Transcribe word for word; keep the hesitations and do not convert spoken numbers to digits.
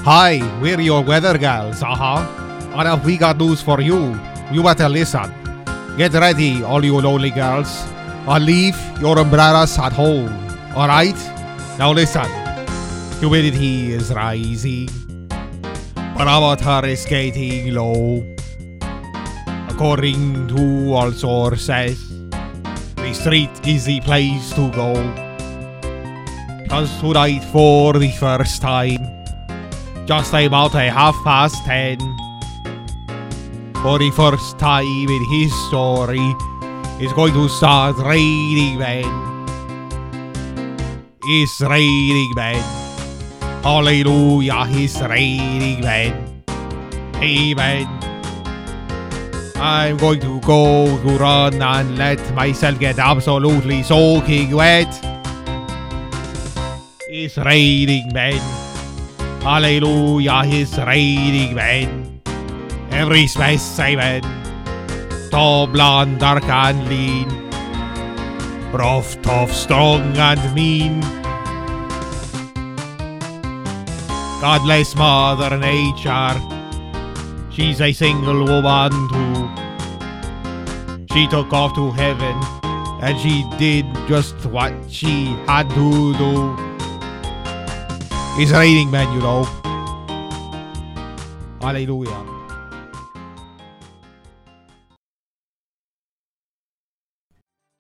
Hi, we're your weather gals, uh-huh. And if we got news for you, you better listen. Get ready, all you lonely girls, and leave your umbrellas at home, alright? Now listen, humidity is rising, barometer is getting low. According to all sources, the street is the place to go. Cause tonight for the first time, just about a half past ten, for the first time in history, it's going to start raining men. It's raining men. Hallelujah, it's raining men. Amen. I'm going to go to run and let myself get absolutely soaking wet. It's raining men. Hallelujah, it's raining men. Every specimen, tall, blonde, dark and lean, rough, tough, strong and mean. God bless Mother Nature. She's a single woman too. She took off to heaven, and she did just what she had to do. It's raining men, you know. Hallelujah.